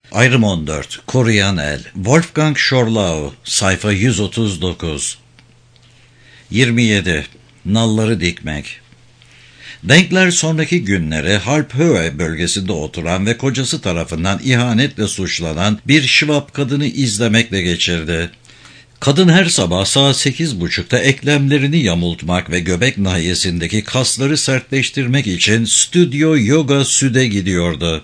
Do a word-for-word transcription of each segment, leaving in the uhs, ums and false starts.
Ayrım on dört. Koruyan El. Wolfgang Schorlau. Sayfa yüz otuz dokuz. yirmi yedi. Nalları dikmek. Denkler sonraki günleri Harphöhe bölgesinde oturan ve kocası tarafından ihanetle suçlanan bir Şivap kadını izlemekle geçirdi. Kadın her sabah saat sekiz buçukta eklemlerini yamultmak ve göbek nahiyesindeki kasları sertleştirmek için Studio Yoga Süd'e gidiyordu.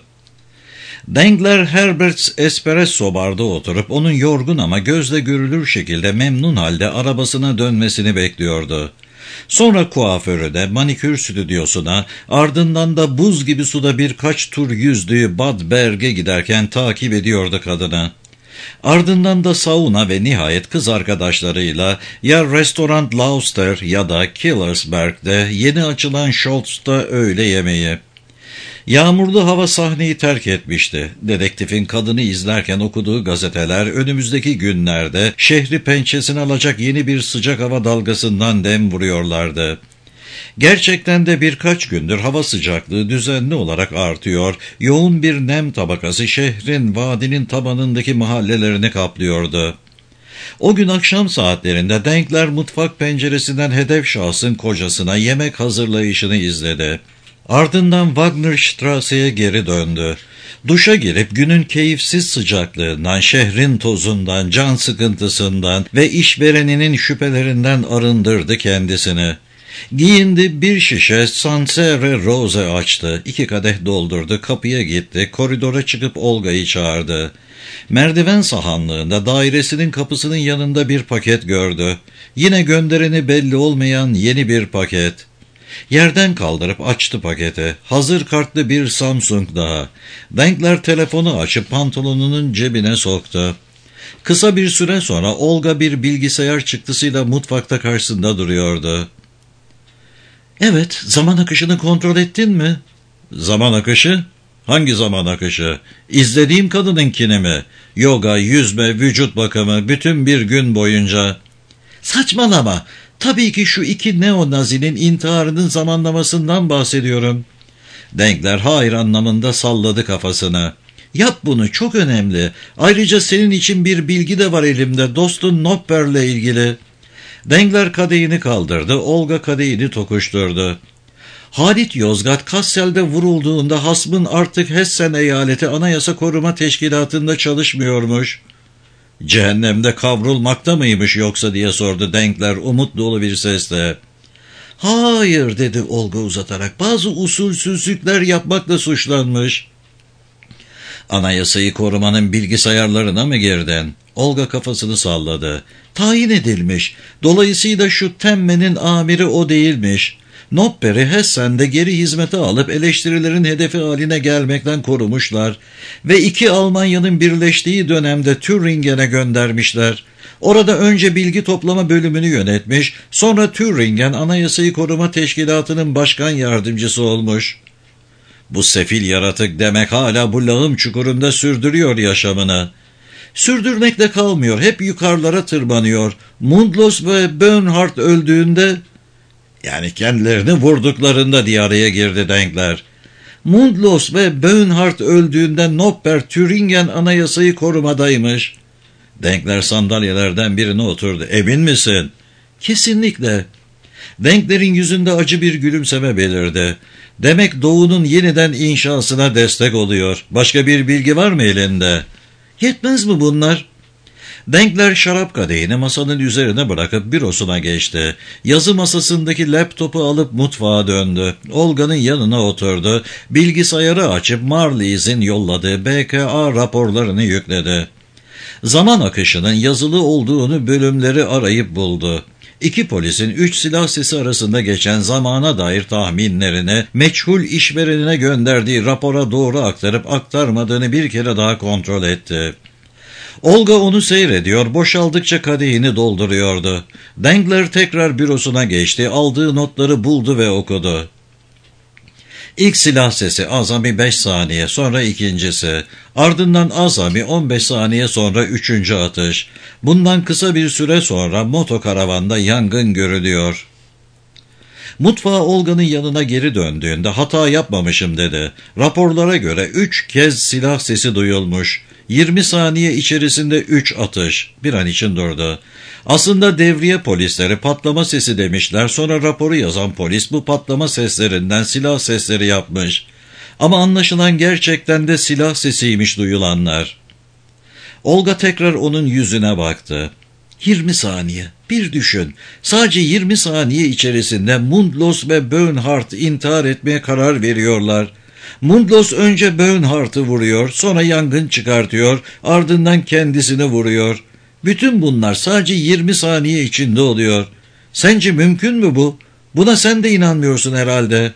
Dengler Herbert's Espresso barda oturup onun yorgun ama gözle görülür şekilde memnun halde arabasına dönmesini bekliyordu. Sonra kuaförü de manikür stüdyosuna, ardından da buz gibi suda birkaç tur yüzdüğü Bad Berg'e giderken takip ediyordu kadını. Ardından da sauna ve nihayet kız arkadaşlarıyla ya Restoran Lauster ya da Killersberg'de yeni açılan Scholz'ta öğle yemeği. Yağmurlu hava sahneyi terk etmişti. Dedektifin kadını izlerken okuduğu gazeteler önümüzdeki günlerde şehri pençesine alacak yeni bir sıcak hava dalgasından dem vuruyorlardı. Gerçekten de birkaç gündür hava sıcaklığı düzenli olarak artıyor, yoğun bir nem tabakası şehrin vadinin tabanındaki mahallelerini kaplıyordu. O gün akşam saatlerinde Denkler mutfak penceresinden hedef şahsın kocasına yemek hazırlayışını izledi. Ardından Wagnerstrasse'ye geri döndü. Duşa girip günün keyifsiz sıcaklığından, şehrin tozundan, can sıkıntısından ve işvereninin şüphelerinden arındırdı kendisini. Giyindi, bir şişe Sancerre Rose açtı, iki kadeh doldurdu, kapıya gitti, koridora çıkıp Olga'yı çağırdı. Merdiven sahanlığında dairesinin kapısının yanında bir paket gördü. Yine göndereni belli olmayan yeni bir paket. Yerden kaldırıp açtı paketi. Hazır kartlı bir Samsung daha. Denkler telefonu açıp pantolonunun cebine soktu. Kısa bir süre sonra Olga bir bilgisayar çıktısıyla mutfakta karşısında duruyordu. "Evet, zaman akışını kontrol ettin mi?" "Zaman akışı? Hangi zaman akışı? İzlediğim kadınınkini mi? Yoga, yüzme, vücut bakımı, bütün bir gün boyunca." "Saçmalama. Tabii ki şu iki neonazinin intiharının zamanlamasından bahsediyorum." Denkler hayır anlamında salladı kafasını. "Yap bunu, çok önemli. Ayrıca senin için bir bilgi de var elimde, dostun Nopper'le ilgili." Denkler kadehini kaldırdı, Olga kadehini tokuşturdu. Halit Yozgat Kassel'de vurulduğunda hasmın artık Hessen eyaleti Anayasa Koruma Teşkilatı'nda çalışmıyormuş. "Cehennemde kavrulmakta mıymış yoksa?" diye sordu Denkler umut dolu bir sesle. "Hayır," dedi Olga uzatarak, "bazı usulsüzlükler yapmakla suçlanmış." "Anayasayı korumanın bilgisayarlarına mı girdin?" Olga kafasını salladı. "Tayin edilmiş. Dolayısıyla şu Temme'nin amiri o değilmiş. Nopper'i Hessen'de geri hizmete alıp eleştirilerin hedefi haline gelmekten korumuşlar ve iki Almanya'nın birleştiği dönemde Thüringen'e göndermişler. Orada önce bilgi toplama bölümünü yönetmiş, sonra Thüringen Anayasayı Koruma Teşkilatı'nın başkan yardımcısı olmuş. Bu sefil yaratık demek hala bu lağım çukurunda sürdürüyor yaşamını. Sürdürmekle kalmıyor, hep yukarılara tırmanıyor. Mundlos ve Bernhard öldüğünde, yani kendilerini vurduklarında diye araya girdi Denkler. Mundlos ve Bernhard öldüğünde Nopper Thüringen Anayasayı korumadaymış. Denkler sandalyelerden birine oturdu. "Emin misin?" "Kesinlikle." Denkler'in yüzünde acı bir gülümseme belirdi. "Demek Doğu'nun yeniden inşasına destek oluyor. Başka bir bilgi var mı elinde?" "Yetmez mi bunlar?" Denkler şarap kadehini masanın üzerine bırakıp bürosuna geçti. Yazı masasındaki laptopu alıp mutfağa döndü. Olga'nın yanına oturdu. Bilgisayarı açıp Marlies'in yolladığı B K A raporlarını yükledi. Zaman akışının yazılı olduğunu bölümleri arayıp buldu. İki polisin üç silah sesi arasında geçen zamana dair tahminlerini meçhul işverenine gönderdiği rapora doğru aktarıp aktarmadığını bir kere daha kontrol etti. Olga onu seyrediyor, boşaldıkça kadehini dolduruyordu. Dengler tekrar bürosuna geçti, aldığı notları buldu ve okudu. İlk silah sesi azami beş saniye, sonra ikincisi. Ardından azami on beş saniye sonra üçüncü atış. Bundan kısa bir süre sonra motokaravanda yangın görülüyor. Mutfağa Olga'nın yanına geri döndüğünde hata yapmamışım dedi. Raporlara göre üç kez silah sesi duyulmuş. yirmi saniye içerisinde üç atış. Bir an için durdu. Aslında devriye polisleri patlama sesi demişler. Sonra raporu yazan polis bu patlama seslerinden silah sesleri yapmış. Ama anlaşılan gerçekten de silah sesiymiş duyulanlar. Olga tekrar onun yüzüne baktı. yirmi saniye. Bir düşün. Sadece yirmi saniye içerisinde Mundlos ve Bernhardt intihar etmeye karar veriyorlar. Mundlos önce Bernhardt'ı vuruyor, sonra yangın çıkartıyor, ardından kendisini vuruyor. Bütün bunlar sadece yirmi saniye içinde oluyor. Sence mümkün mü bu? Buna sen de inanmıyorsun herhalde.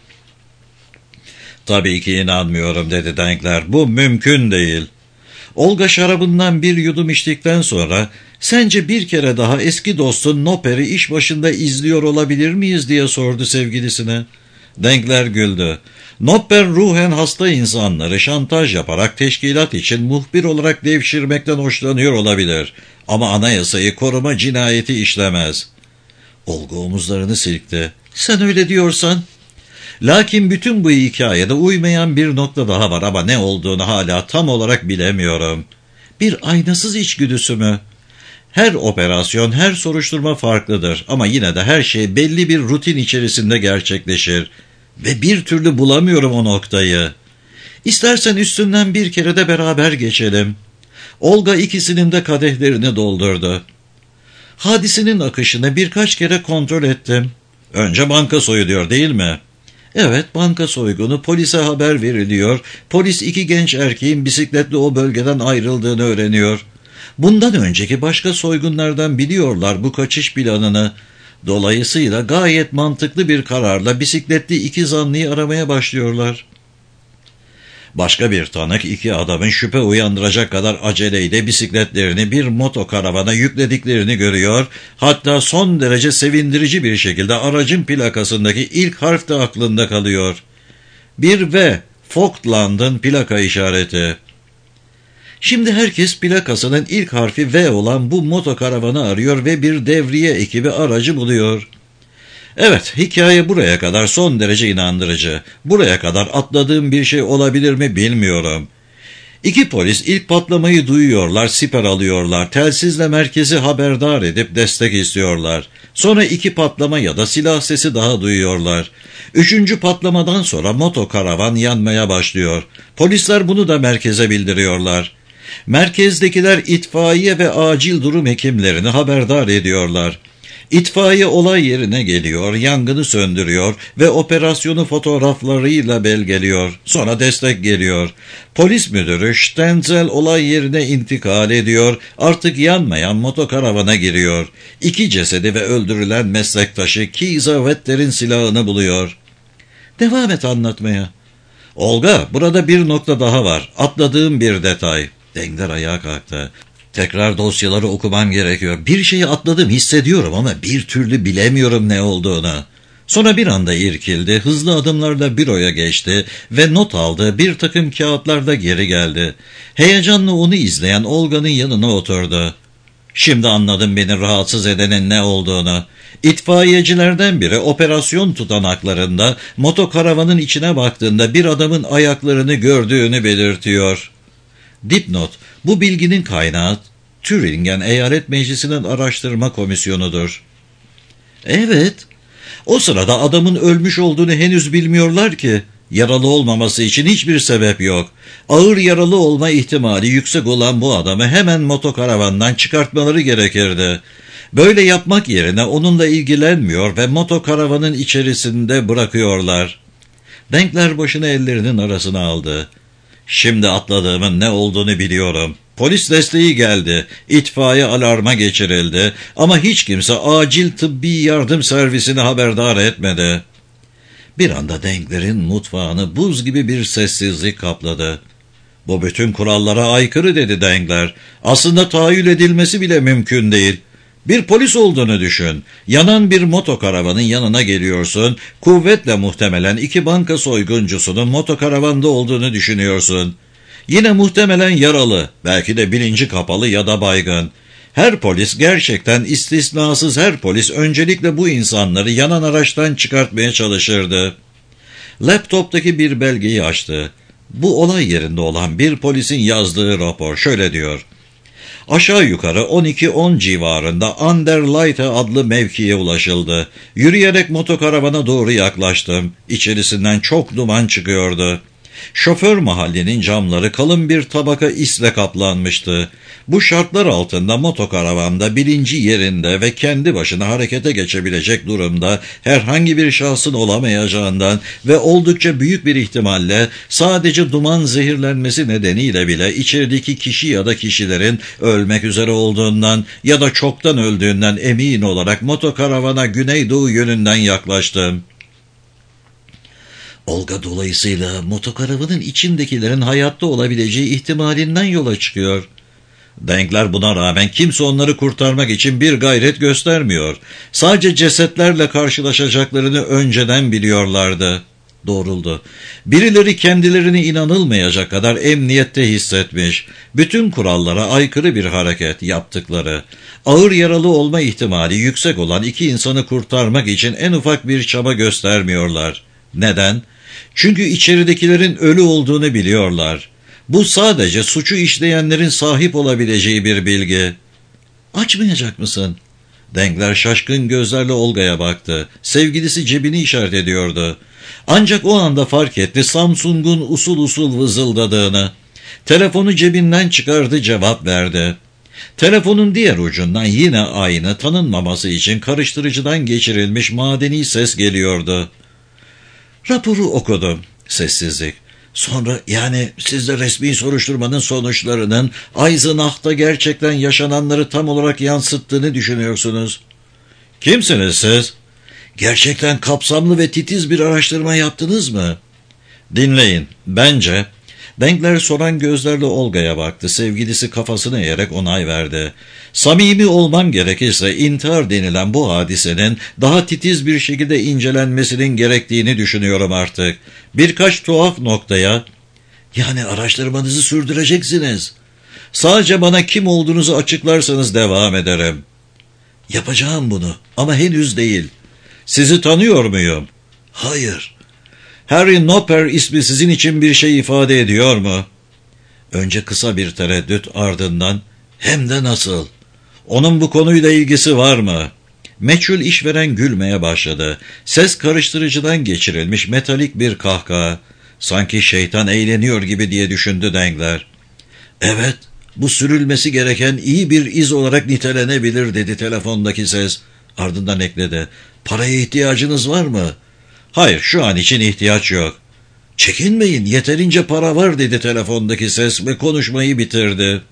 Tabii ki inanmıyorum dedi Dankler. Bu mümkün değil. Olga şarabından bir yudum içtikten sonra sence bir kere daha eski dostun Nopper'i iş başında izliyor olabilir miyiz diye sordu sevgilisine. Dankler güldü. Nopper ruhen hasta insanları şantaj yaparak teşkilat için muhbir olarak devşirmekten hoşlanıyor olabilir. Ama anayasayı koruma cinayeti işlemez. Olga omuzlarını silkti. Sen öyle diyorsan. Lakin bütün bu hikayede uymayan bir nokta daha var ama ne olduğunu hala tam olarak bilemiyorum. Bir aynasız içgüdüsü mü? Her operasyon, her soruşturma farklıdır ama yine de her şey belli bir rutin içerisinde gerçekleşir. Ve bir türlü bulamıyorum o noktayı. İstersen üstünden bir kere de beraber geçelim. Olga ikisinin de kadehlerini doldurdu. Hadisenin akışını birkaç kere kontrol ettim. Önce banka soyuluyor değil mi? Evet, banka soygunu, polise haber veriliyor. Polis iki genç erkeğin bisikletle o bölgeden ayrıldığını öğreniyor. Bundan önceki başka soygunlardan biliyorlar bu kaçış planını. Dolayısıyla gayet mantıklı bir kararla bisikletli iki zanlıyı aramaya başlıyorlar. Başka bir tanık iki adamın şüphe uyandıracak kadar aceleyle bisikletlerini bir motokaravana yüklediklerini görüyor. Hatta son derece sevindirici bir şekilde aracın plakasındaki ilk harf de aklında kalıyor. Bir V, Falkland'ın plaka işareti. Şimdi herkes plakasının ilk harfi V olan bu motokaravanı arıyor ve bir devriye ekibi aracı buluyor. Evet, hikaye buraya kadar son derece inandırıcı. Buraya kadar atladığım bir şey olabilir mi bilmiyorum. İki polis ilk patlamayı duyuyorlar, siper alıyorlar. Telsizle merkezi haberdar edip destek istiyorlar. Sonra iki patlama ya da silah sesi daha duyuyorlar. Üçüncü patlamadan sonra motokaravan yanmaya başlıyor. Polisler bunu da merkeze bildiriyorlar. Merkezdekiler itfaiye ve acil durum hekimlerini haberdar ediyorlar. İtfaiye olay yerine geliyor, yangını söndürüyor ve operasyonu fotoğraflarıyla belgeliyor. Sonra destek geliyor. Polis müdürü Stenzel olay yerine intikal ediyor. Artık yanmayan motokaravana giriyor. İki cesedi ve öldürülen meslektaşı Kiza Wetter'in silahını buluyor. Devam et anlatmaya. Olga, burada bir nokta daha var. Atladığım bir detay. Dengler ayağa kalktı. Tekrar dosyaları okumam gerekiyor. Bir şeyi atladım hissediyorum ama bir türlü bilemiyorum ne olduğunu. Sonra bir anda irkildi, hızlı adımlarla büroya geçti ve not aldı, bir takım kağıtlarda geri geldi. Heyecanla onu izleyen Olga'nın yanına oturdu. Şimdi anladım beni rahatsız edenin ne olduğunu. İtfaiyecilerden biri operasyon tutanaklarında motokaravanın içine baktığında bir adamın ayaklarını gördüğünü belirtiyor. Dipnot, bu bilginin kaynağı Thüringen Eyalet Meclisi'nin araştırma komisyonudur. Evet, o sırada adamın ölmüş olduğunu henüz bilmiyorlar ki. Yaralı olmaması için hiçbir sebep yok. Ağır yaralı olma ihtimali yüksek olan bu adamı hemen motokaravandan çıkartmaları gerekirdi. Böyle yapmak yerine onunla ilgilenmiyor ve motokaravanın içerisinde bırakıyorlar. Dankler başını ellerinin arasına aldı. Şimdi atladığımın ne olduğunu biliyorum. Polis desteği geldi, itfaiye alarma geçirildi ama hiç kimse acil tıbbi yardım servisini haberdar etmedi. Bir anda Dankler'in mutfağını buz gibi bir sessizlik kapladı. Bu bütün kurallara aykırı dedi Dankler. Aslında tahayyül edilmesi bile mümkün değil. Bir polis olduğunu düşün. Yanan bir motokaravanın yanına geliyorsun. Kuvvetle muhtemelen iki banka soyguncusunun motokaravanda olduğunu düşünüyorsun. Yine muhtemelen yaralı, belki de bilinci kapalı ya da baygın. Her polis, gerçekten istisnasız her polis öncelikle bu insanları yanan araçtan çıkartmaya çalışırdı. Laptop'taki bir belgeyi açtı. Bu olay yerinde olan bir polisin yazdığı rapor şöyle diyor. Aşağı yukarı on iki on civarında Anderleite adlı mevkiye ulaşıldı. Yürüyerek motokaravana doğru yaklaştım. İçerisinden çok duman çıkıyordu. Şoför mahallinin camları kalın bir tabaka isle kaplanmıştı. Bu şartlar altında motokaravanda bilinci yerinde ve kendi başına harekete geçebilecek durumda herhangi bir şahsın olamayacağından ve oldukça büyük bir ihtimalle sadece duman zehirlenmesi nedeniyle bile içerideki kişi ya da kişilerin ölmek üzere olduğundan ya da çoktan öldüğünden emin olarak motokaravana güneydoğu yönünden yaklaştım. Olga dolayısıyla motokaravanın içindekilerin hayatta olabileceği ihtimalinden yola çıkıyor. Denkler buna rağmen kimse onları kurtarmak için bir gayret göstermiyor. Sadece cesetlerle karşılaşacaklarını önceden biliyorlardı. Doğruldu. Birileri kendilerini inanılmayacak kadar emniyette hissetmiş. Bütün kurallara aykırı bir hareket yaptıkları, ağır yaralı olma ihtimali yüksek olan iki insanı kurtarmak için en ufak bir çaba göstermiyorlar. Neden? Çünkü içeridekilerin ölü olduğunu biliyorlar. Bu sadece suçu işleyenlerin sahip olabileceği bir bilgi. Açmayacak mısın? Denkler şaşkın gözlerle Olga'ya baktı. Sevgilisi cebini işaret ediyordu. Ancak o anda fark etti Samsung'un usul usul vızıldadığını. Telefonu cebinden çıkardı, cevap verdi. Telefonun diğer ucundan yine aynı, tanınmaması için karıştırıcıdan geçirilmiş madeni ses geliyordu. Raporu okudum. Sessizlik. Sonra yani siz de resmi soruşturmanın sonuçlarının Eisenach'ta gerçekten yaşananları tam olarak yansıttığını düşünüyorsunuz. Kimsiniz siz? Gerçekten kapsamlı ve titiz bir araştırma yaptınız mı? Dinleyin. Bence... Denkler soran gözlerle Olga'ya baktı. Sevgilisi kafasını eğerek onay verdi. Samimi olmam gerekirse intihar denilen bu hadisenin daha titiz bir şekilde incelenmesinin gerektiğini düşünüyorum artık. Birkaç tuhaf noktaya... Yani araştırmanızı sürdüreceksiniz. Sadece bana kim olduğunuzu açıklarsanız devam ederim. Yapacağım bunu ama henüz değil. Sizi tanıyor muyum? Hayır. Harry Nopper ismi sizin için bir şey ifade ediyor mu? Önce kısa bir tereddüt, ardından hem de nasıl? Onun bu konuyla ilgisi var mı? Meçhul işveren gülmeye başladı. Ses karıştırıcıdan geçirilmiş metalik bir kahkaha. Sanki şeytan eğleniyor gibi diye düşündü Dengler. Evet, bu sürülmesi gereken iyi bir iz olarak nitelenebilir dedi telefondaki ses. Ardından ekledi. Paraya ihtiyacınız var mı? Hayır, şu an için ihtiyaç yok. Çekinmeyin, yeterince para var dedi telefondaki ses ve konuşmayı bitirdi.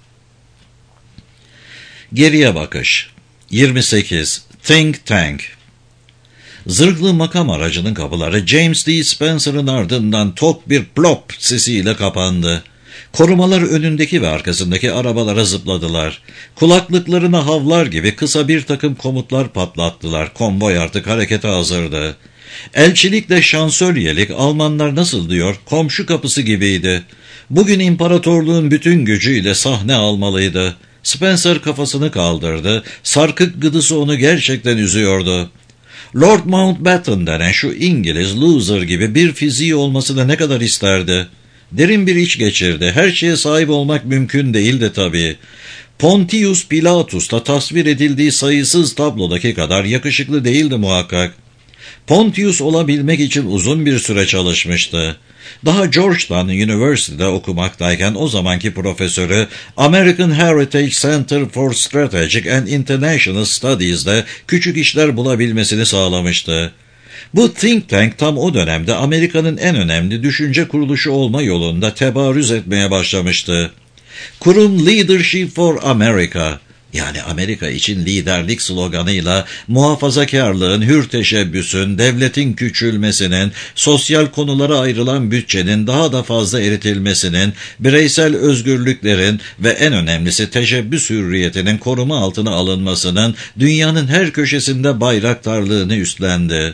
Geriye bakış. yirmi sekiz. Think Tank. Zırhlı makam aracının kapıları James D. Spencer'ın ardından tok bir plop sesiyle kapandı. Korumalar önündeki ve arkasındaki arabalara zıpladılar. Kulaklıklarına havlar gibi kısa bir takım komutlar patlattılar. Konvoy artık harekete hazırdı. Elçilikle şansölyelik, Almanlar nasıl diyor, komşu kapısı gibiydi. Bugün imparatorluğun bütün gücüyle sahne almalıydı. Spencer kafasını kaldırdı. Sarkık gıdısı onu gerçekten üzüyordu. Lord Mountbatten denen şu İngiliz loser gibi bir fiziği olmasını ne kadar isterdi. Derin bir iç geçirdi. Her şeye sahip olmak mümkün değildi tabii. Pontius Pilatus'ta tasvir edildiği sayısız tablodaki kadar yakışıklı değildi muhakkak. Pontius olabilmek için uzun bir süre çalışmıştı. Daha Georgetown University'de okumaktayken o zamanki profesörü American Heritage Center for Strategic and International Studies'de küçük işler bulabilmesini sağlamıştı. Bu think tank tam o dönemde Amerika'nın en önemli düşünce kuruluşu olma yolunda tebarüz etmeye başlamıştı. Kurum Leadership for America, yani Amerika için liderlik sloganıyla muhafazakarlığın, hür teşebbüsün, devletin küçülmesinin, sosyal konulara ayrılan bütçenin daha da fazla eritilmesinin, bireysel özgürlüklerin ve en önemlisi teşebbüs hürriyetinin koruma altına alınmasının dünyanın her köşesinde bayraktarlığını üstlendi.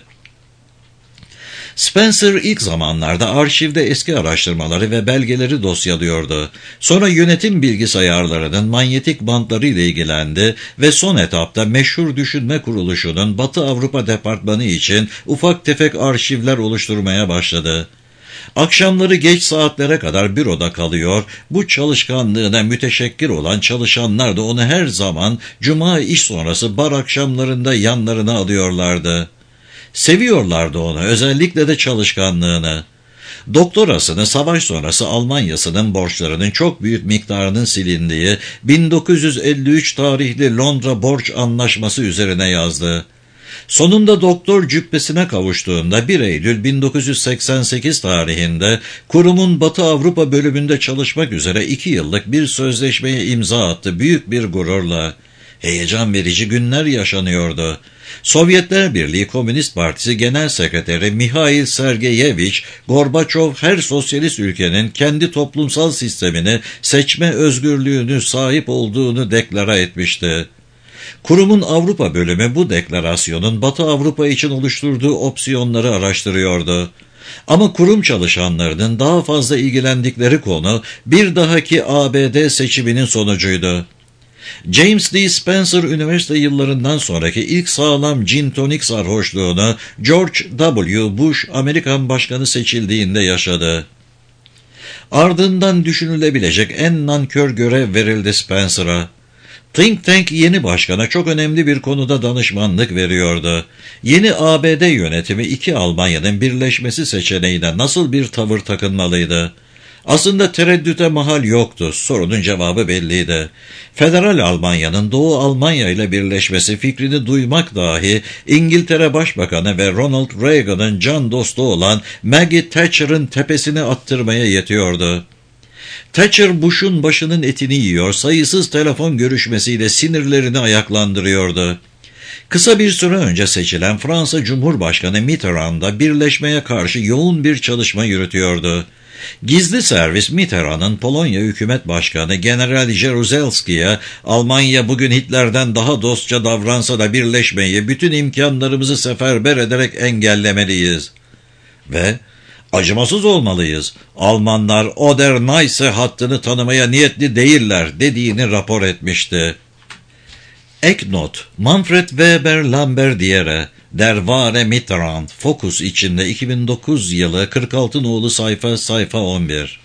Spencer ilk zamanlarda arşivde eski araştırmaları ve belgeleri dosyalıyordu. Sonra yönetim bilgisayarlarının manyetik bantları ile ilgilendi ve son etapta meşhur düşünme kuruluşunun Batı Avrupa departmanı için ufak tefek arşivler oluşturmaya başladı. Akşamları geç saatlere kadar büroda kalıyor, bu çalışkanlığına müteşekkir olan çalışanlar da onu her zaman cuma iş sonrası bar akşamlarında yanlarına alıyorlardı. Seviyorlardı onu, özellikle de çalışkanlığını. Doktorasını savaş sonrası Almanya'sının borçlarının çok büyük miktarının silindiği bin dokuz yüz elli üç tarihli Londra Borç Anlaşması üzerine yazdı. Sonunda doktor cübbesine kavuştuğunda bir Eylül bin dokuz yüz seksen sekiz tarihinde kurumun Batı Avrupa bölümünde çalışmak üzere iki yıllık bir sözleşmeye imza attı büyük bir gururla. Heyecan verici günler yaşanıyordu. Sovyetler Birliği Komünist Partisi Genel Sekreteri Mihail Sergeyeviç Gorbaçov her sosyalist ülkenin kendi toplumsal sistemini seçme özgürlüğünü sahip olduğunu deklara etmişti. Kurumun Avrupa bölümü bu deklarasyonun Batı Avrupa için oluşturduğu opsiyonları araştırıyordu. Ama kurum çalışanlarının daha fazla ilgilendikleri konu bir dahaki A B D seçiminin sonucuydu. James D. Spencer üniversite yıllarından sonraki ilk sağlam gin tonik sarhoşluğunu George W. Bush Amerikan başkanı seçildiğinde yaşadı. Ardından düşünülebilecek en nankör görev verildi Spencer'a. Think Tank yeni başkana çok önemli bir konuda danışmanlık veriyordu. Yeni A B D yönetimi iki Almanya'nın birleşmesi seçeneğine nasıl bir tavır takınmalıydı? Aslında tereddüte mahal yoktu, sorunun cevabı belliydi. Federal Almanya'nın Doğu Almanya ile birleşmesi fikrini duymak dahi İngiltere Başbakanı ve Ronald Reagan'ın can dostu olan Maggie Thatcher'ın tepesine attırmaya yetiyordu. Thatcher Bush'un başının etini yiyor, sayısız telefon görüşmesiyle sinirlerini ayaklandırıyordu. Kısa bir süre önce seçilen Fransa Cumhurbaşkanı Mitterrand da birleşmeye karşı yoğun bir çalışma yürütüyordu. Gizli servis Mitterrand'ın Polonya Hükümet Başkanı General Jaruzelski'ye Almanya bugün Hitler'den daha dostça davransa da birleşmeyi bütün imkanlarımızı seferber ederek engellemeliyiz ve acımasız olmalıyız. Almanlar Oder Neisse hattını tanımaya niyetli değiller dediğini rapor etmişti. Ek not, Manfred Weber Lamberdiere, Der wahre Mitterrand, Focus içinde iki bin dokuz yılı kırk altı nolu sayfa sayfa on bir.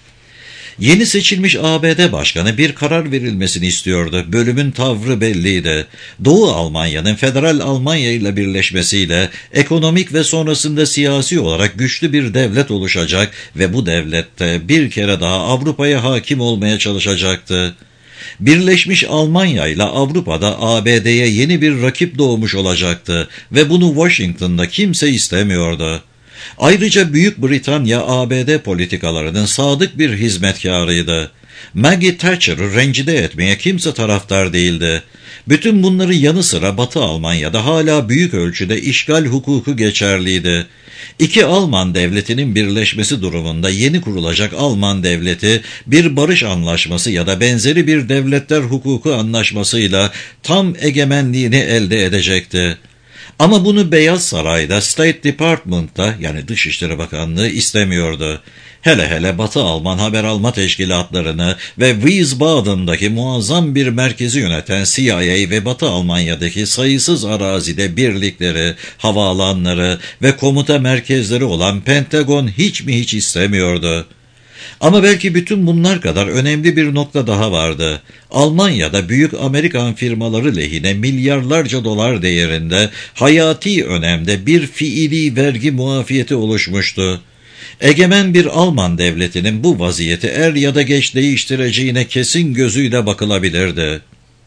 Yeni seçilmiş A B D Başkanı bir karar verilmesini istiyordu. Bölümün tavrı belliydi. Doğu Almanya'nın Federal Almanya ile birleşmesiyle ekonomik ve sonrasında siyasi olarak güçlü bir devlet oluşacak ve bu devlette bir kere daha Avrupa'ya hakim olmaya çalışacaktı. Birleşmiş Almanya ile Avrupa'da A B D'ye yeni bir rakip doğmuş olacaktı ve bunu Washington'da kimse istemiyordu. Ayrıca Büyük Britanya A B D politikalarının sadık bir hizmetkarıydı. Maggie Thatcher'ı rencide etmeye kimse taraftar değildi. Bütün bunların yanı sıra Batı Almanya'da hala büyük ölçüde işgal hukuku geçerliydi. İki Alman devletinin birleşmesi durumunda yeni kurulacak Alman devleti bir barış anlaşması ya da benzeri bir devletler hukuku anlaşmasıyla tam egemenliğini elde edecekti. Ama bunu Beyaz Saray'da, State Department'ta yani Dışişleri Bakanlığı istemiyordu. Hele hele Batı Alman haber alma teşkilatlarını ve Wiesbaden'daki muazzam bir merkezi yöneten C I A ve Batı Almanya'daki sayısız arazide birlikleri, havaalanları ve komuta merkezleri olan Pentagon hiç mi hiç istemiyordu. Ama belki bütün bunlar kadar önemli bir nokta daha vardı. Almanya'da büyük Amerikan firmaları lehine milyarlarca dolar değerinde hayati önemde bir fiili vergi muafiyeti oluşmuştu. Egemen bir Alman devletinin bu vaziyeti er ya da geç değiştireceğine kesin gözüyle bakılabilirdi.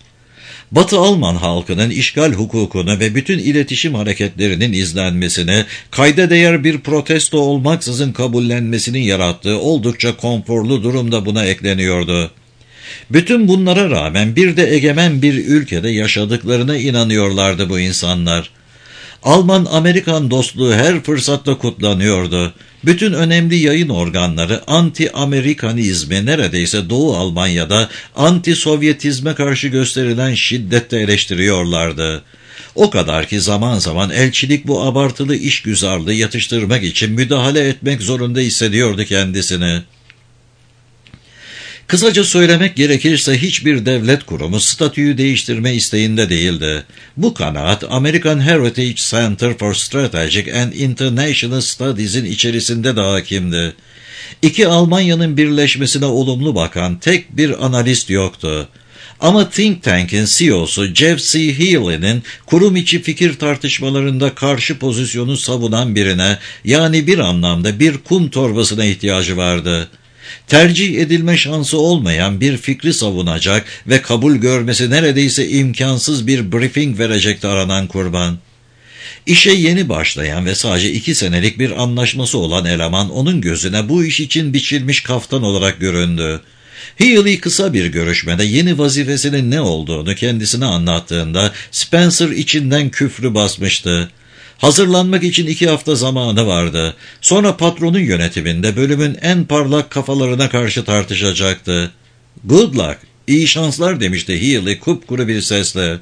Batı Alman halkının işgal hukukunu ve bütün iletişim hareketlerinin izlenmesini, kayda değer bir protesto olmaksızın kabullenmesinin yarattığı oldukça konforlu durumda buna ekleniyordu. Bütün bunlara rağmen bir de egemen bir ülkede yaşadıklarına inanıyorlardı bu insanlar. Alman-Amerikan dostluğu her fırsatta kutlanıyordu. Bütün önemli yayın organları anti-Amerikanizmi neredeyse Doğu Almanya'da anti-Sovyetizme karşı gösterilen şiddetle eleştiriyorlardı. O kadar ki zaman zaman elçilik bu abartılı işgüzarlığı yatıştırmak için müdahale etmek zorunda hissediyordu kendisini. Kısaca söylemek gerekirse hiçbir devlet kurumu statüyü değiştirme isteğinde değildi. Bu kanaat American Heritage Center for Strategic and International Studies'in içerisinde de hakimdi. İki Almanya'nın birleşmesine olumlu bakan tek bir analist yoktu. Ama Think Tank'in C E O'su Jeff C. Healey'nin kurum içi fikir tartışmalarında karşı pozisyonu savunan birine, yani bir anlamda bir kum torbasına ihtiyacı vardı. Tercih edilme şansı olmayan bir fikri savunacak ve kabul görmesi neredeyse imkansız bir briefing verecekti aranan kurban. İşe yeni başlayan ve sadece iki senelik bir anlaşması olan eleman onun gözüne bu iş için biçilmiş kaftan olarak göründü. Healey kısa bir görüşmede yeni vazifesinin ne olduğunu kendisine anlattığında Spencer içinden küfrü basmıştı. Hazırlanmak için iki hafta zamanı vardı. Sonra patronun yönetiminde bölümün en parlak kafalarına karşı tartışacaktı. "Good luck, iyi şanslar," demişti Healey kupkuru bir sesle.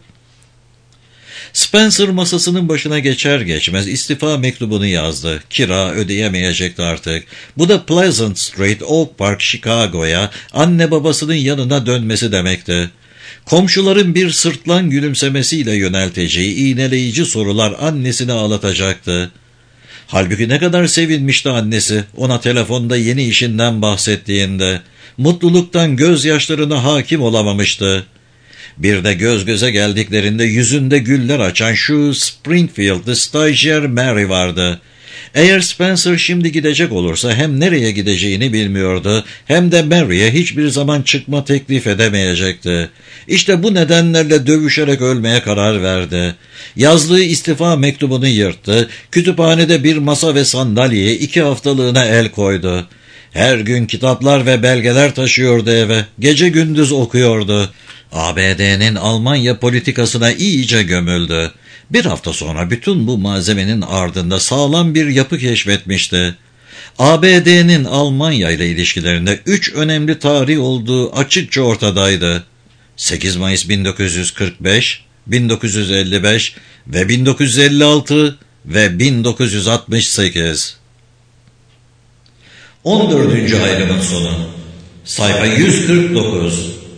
Spencer masasının başına geçer geçmez istifa mektubunu yazdı. Kira ödeyemeyecekti artık. Bu da Pleasant Street, Oak Park, Chicago'ya anne babasının yanına dönmesi demekti. Komşuların bir sırtlan gülümsemesiyle yönelteceği iğneleyici sorular annesini ağlatacaktı. Halbuki ne kadar sevinmişti annesi ona telefonda yeni işinden bahsettiğinde. Mutluluktan gözyaşlarına hakim olamamıştı. Bir de göz göze geldiklerinde yüzünde güller açan şu Springfield'lı stajyer Mary vardı. Eğer Spencer şimdi gidecek olursa hem nereye gideceğini bilmiyordu, hem de Mary'e hiçbir zaman çıkma teklif edemeyecekti. İşte bu nedenlerle dövüşerek ölmeye karar verdi. Yazdığı istifa mektubunu yırttı, kütüphanede bir masa ve sandalyeye iki haftalığına el koydu. Her gün kitaplar ve belgeler taşıyordu eve, gece gündüz okuyordu. A B D'nin Almanya politikasına iyice gömüldü. Bir hafta sonra bütün bu malzemenin ardında sağlam bir yapı keşfetmişti. A B D'nin Almanya ile ilişkilerinde üç önemli tarih olduğu açıkça ortadaydı. sekiz Mayıs bin dokuz yüz kırk beş, bin dokuz yüz elli beş ve bin dokuz yüz elli altı ve bin dokuz yüz altmış sekiz. on dördüncü ayrımın sonu. Sayfa yüz kırk dokuz.